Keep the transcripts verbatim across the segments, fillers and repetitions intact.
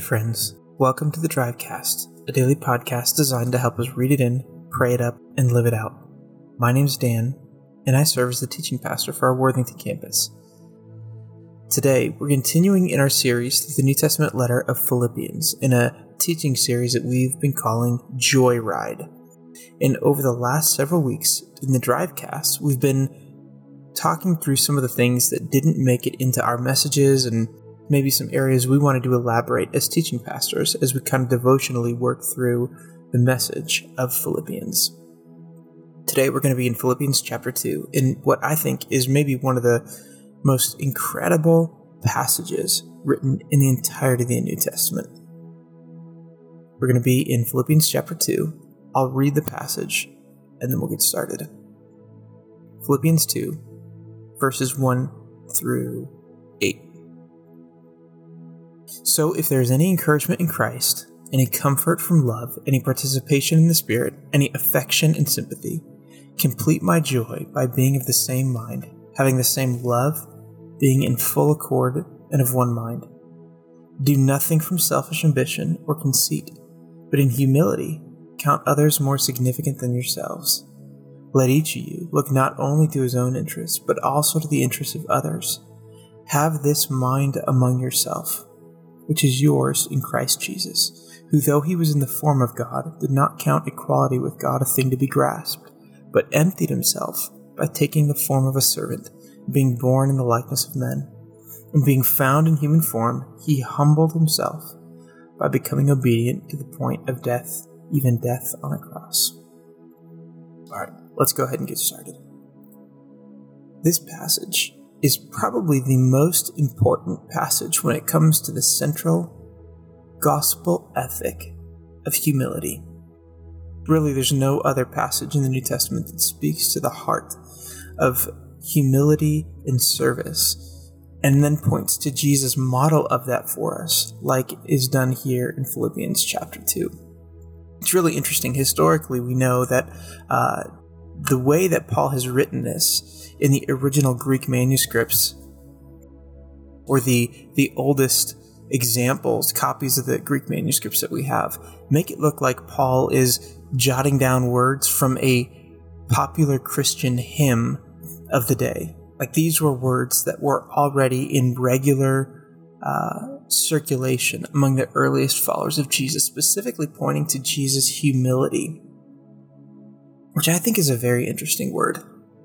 friends, welcome to the Drivecast, a daily podcast designed to help us read it in, pray it up, and live it out. My name's Dan, and I serve as the teaching pastor for our Worthington campus. Today, we're continuing in our series through the New Testament letter of Philippians in a teaching series that we've been calling Joyride. And over the last several weeks in the Drivecast, we've been talking through some of the things that didn't make it into our messages and maybe some areas we wanted to elaborate as teaching pastors as we kind of devotionally work through the message of Philippians. Today we're going to be in Philippians chapter two, in what I think is maybe one of the most incredible passages written in the entirety of the New Testament. We're going to be in Philippians chapter two. I'll read the passage, and then we'll get started. Philippians two, verses one through eight. So if there is any encouragement in Christ, any comfort from love, any participation in the Spirit, any affection and sympathy, complete my joy by being of the same mind, having the same love, being in full accord and of one mind. Do nothing from selfish ambition or conceit, but in humility count others more significant than yourselves. Let each of you look not only to his own interests, but also to the interests of others. Have this mind among yourself, which is yours in Christ Jesus, who though he was in the form of God, did not count equality with God a thing to be grasped, but emptied himself by taking the form of a servant, being born in the likeness of men. And being found in human form, he humbled himself by becoming obedient to the point of death, even death on a cross. All right, let's go ahead and get started. This passage is probably the most important passage when it comes to the central gospel ethic of humility. Really, there's no other passage in the New Testament that speaks to the heart of humility and service, and then points to Jesus' model of that for us, like is done here in Philippians chapter two. It's really interesting. Historically, we know that uh, the way that Paul has written this in the original Greek manuscripts, or the the oldest examples, copies of the Greek manuscripts that we have, make it look like Paul is jotting down words from a popular Christian hymn of the day. Like these were words that were already in regular uh, circulation among the earliest followers of Jesus, specifically pointing to Jesus' humility, which I think is a very interesting word.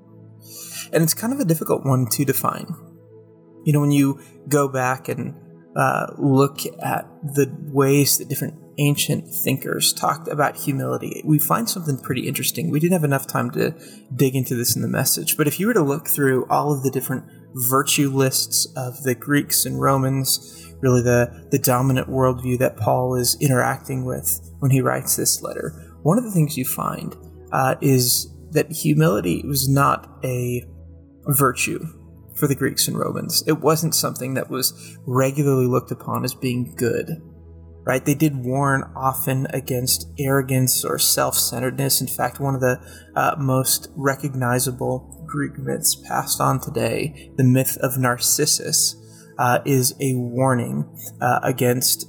And it's kind of a difficult one to define. You know, when you go back and uh, look at the ways that different ancient thinkers talked about humility, we find something pretty interesting. We didn't have enough time to dig into this in the message, but if you were to look through all of the different virtue lists of the Greeks and Romans, really the, the dominant worldview that Paul is interacting with when he writes this letter, one of the things you find uh, is that humility was not a virtue for the Greeks and Romans. It wasn't something that was regularly looked upon as being good, right? They did warn often against arrogance or self-centeredness. In fact, one of the uh, most recognizable Greek myths passed on today, the myth of Narcissus, uh, is a warning uh, against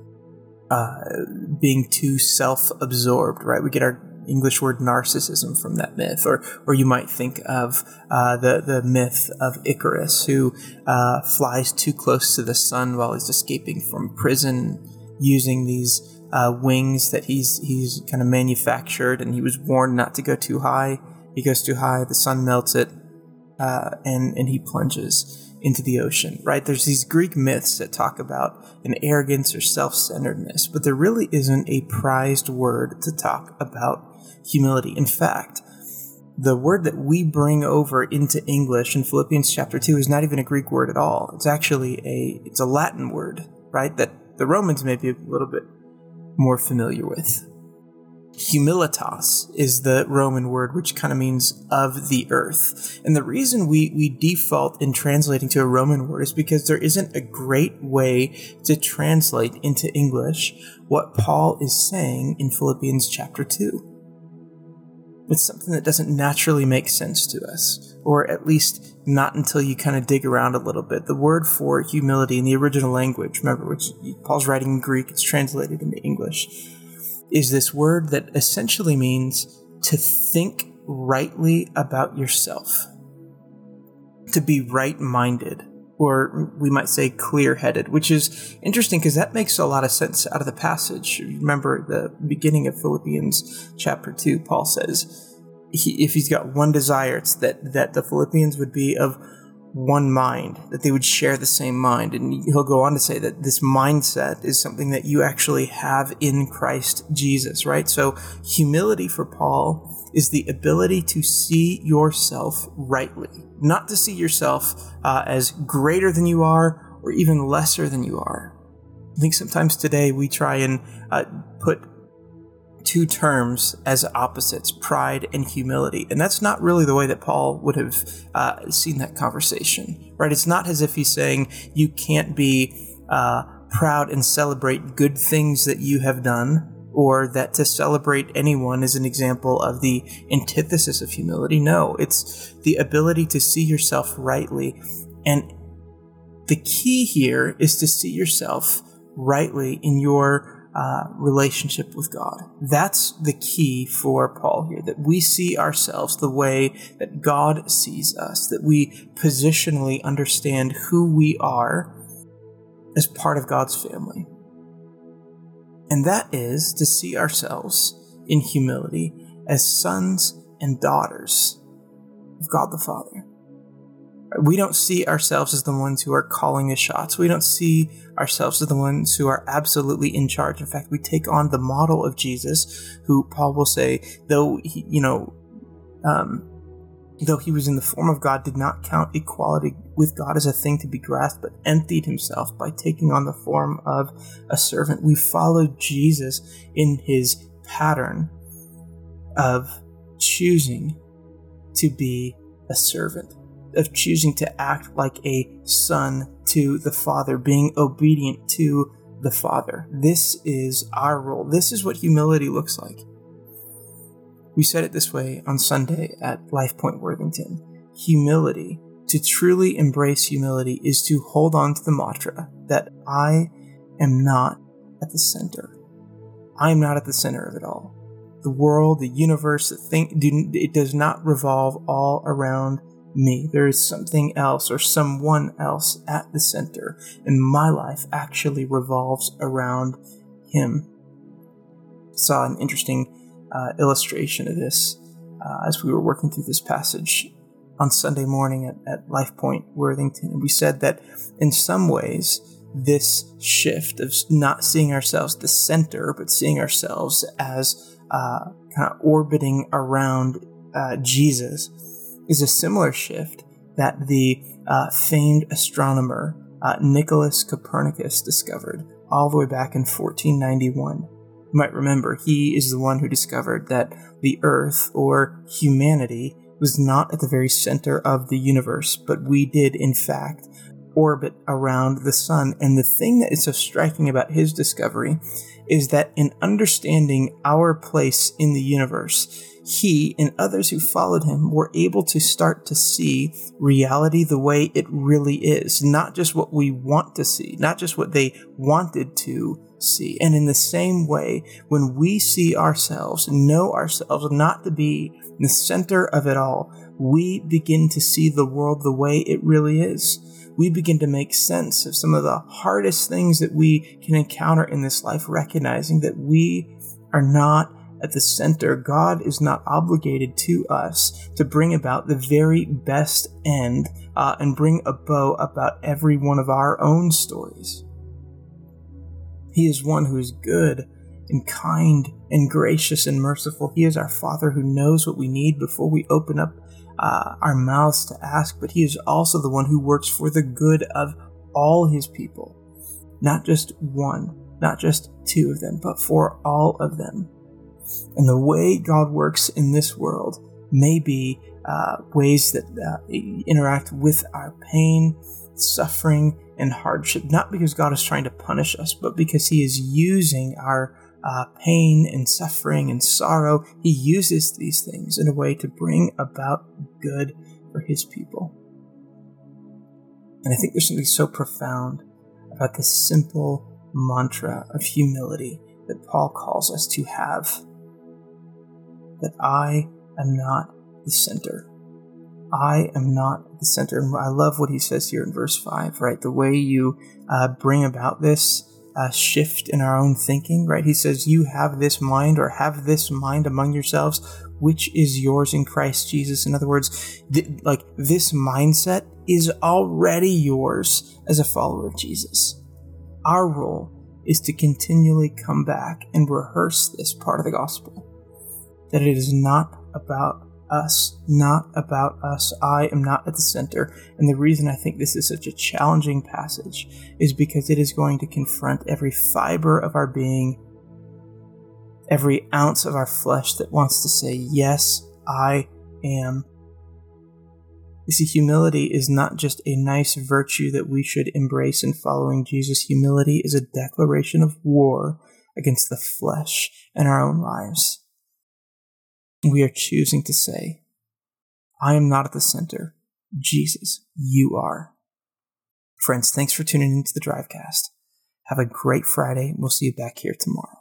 uh, being too self-absorbed, right? We get our English word narcissism from that myth, or or you might think of uh, the the myth of Icarus, who uh, flies too close to the sun while he's escaping from prison, using these uh, wings that he's he's kind of manufactured, and he was warned not to go too high. He goes too high, the sun melts it, uh, and and he plunges into the ocean. Right? There's these Greek myths that talk about an arrogance or self-centeredness, but there really isn't a prized word to talk about humility. In fact, the word that we bring over into English in Philippians chapter two is not even a Greek word at all. It's actually a it's a Latin word, right? That the Romans may be a little bit more familiar with. Humilitas is the Roman word, which kind of means of the earth. And the reason we, we default in translating to a Roman word is because there isn't a great way to translate into English what Paul is saying in Philippians chapter two. It's something that doesn't naturally make sense to us, or at least not until you kind of dig around a little bit. The word for humility in the original language, remember, which Paul's writing in Greek, it's translated into English, is this word that essentially means to think rightly about yourself, to be right-minded, or we might say clear-headed, which is interesting because that makes a lot of sense out of the passage. Remember the beginning of Philippians chapter two, Paul says, he, if he's got one desire, it's that, that the Philippians would be of one mind, that they would share the same mind. And he'll go on to say that this mindset is something that you actually have in Christ Jesus, right? So humility for Paul is the ability to see yourself rightly, not to see yourself uh, as greater than you are or even lesser than you are. I think sometimes today we try and uh, put two terms as opposites, pride and humility. And that's not really the way that Paul would have uh, seen that conversation, right? It's not as if he's saying you can't be uh, proud and celebrate good things that you have done, or that to celebrate anyone is an example of the antithesis of humility. No, it's the ability to see yourself rightly. And the key here is to see yourself rightly in your Uh, relationship with God. That's the key for Paul here, that we see ourselves the way that God sees us, that we positionally understand who we are as part of God's family. And that is to see ourselves in humility as sons and daughters of God the Father. We don't see ourselves as the ones who are calling the shots. We don't see ourselves as the ones who are absolutely in charge. In fact, we take on the model of Jesus, who Paul will say, though he, you know, um, though he was in the form of God, did not count equality with God as a thing to be grasped, but emptied himself by taking on the form of a servant. We follow Jesus in his pattern of choosing to be a servant, of choosing to act like a son to the Father, being obedient to the Father. This is our role. This is what humility looks like. We said it this way on Sunday at Life Point Worthington. Humility, to truly embrace humility, is to hold on to the mantra that I am not at the center. I am not at the center of it all. The world, the universe, the thing, it does not revolve all around me. There is something else or someone else at the center, and my life actually revolves around him. Saw an interesting uh, illustration of this uh, as we were working through this passage on Sunday morning at, at Life Point Worthington, and we said that in some ways this shift of not seeing ourselves at the center, but seeing ourselves as uh, kind of orbiting around uh, Jesus, is a similar shift that the uh, famed astronomer uh, Nicholas Copernicus discovered all the way back in fourteen ninety-one. You might remember he is the one who discovered that the Earth, or humanity, was not at the very center of the universe, but we did, in fact, orbit around the sun. And the thing that is so striking about his discovery is that in understanding our place in the universe, he and others who followed him were able to start to see reality the way it really is, not just what we want to see, not just what they wanted to see. And in the same way, when we see ourselves, know ourselves not to be in the center of it all, we begin to see the world the way it really is. We begin to make sense of some of the hardest things that we can encounter in this life, recognizing that we are not at the center. God is not obligated to us to bring about the very best end uh, and bring a bow about every one of our own stories. He is one who is good and kind and gracious and merciful. He is our Father who knows what we need before we open up uh, our mouths to ask, but he is also the one who works for the good of all his people, not just one, not just two of them, but for all of them. And the way God works in this world may be uh, ways that uh, interact with our pain, suffering, and hardship, not because God is trying to punish us, but because he is using our uh, pain and suffering and sorrow. He uses these things in a way to bring about good for his people. And I think there's something so profound about the simple mantra of humility that Paul calls us to have. That I am not the center. I am not the center. And I love what he says here in verse five, right? The way you uh, bring about this uh, shift in our own thinking, right? He says, you have this mind or have this mind among yourselves, which is yours in Christ Jesus. In other words, th- like this mindset is already yours as a follower of Jesus. Our role is to continually come back and rehearse this part of the gospel. That it is not about us, not about us. I am not at the center. And the reason I think this is such a challenging passage is because it is going to confront every fiber of our being, every ounce of our flesh that wants to say, yes, I am. You see, humility is not just a nice virtue that we should embrace in following Jesus. Humility is a declaration of war against the flesh and our own lives. We are choosing to say, I am not at the center. Jesus, you are. Friends, thanks for tuning into the Drivecast. Have a great Friday, and we'll see you back here tomorrow.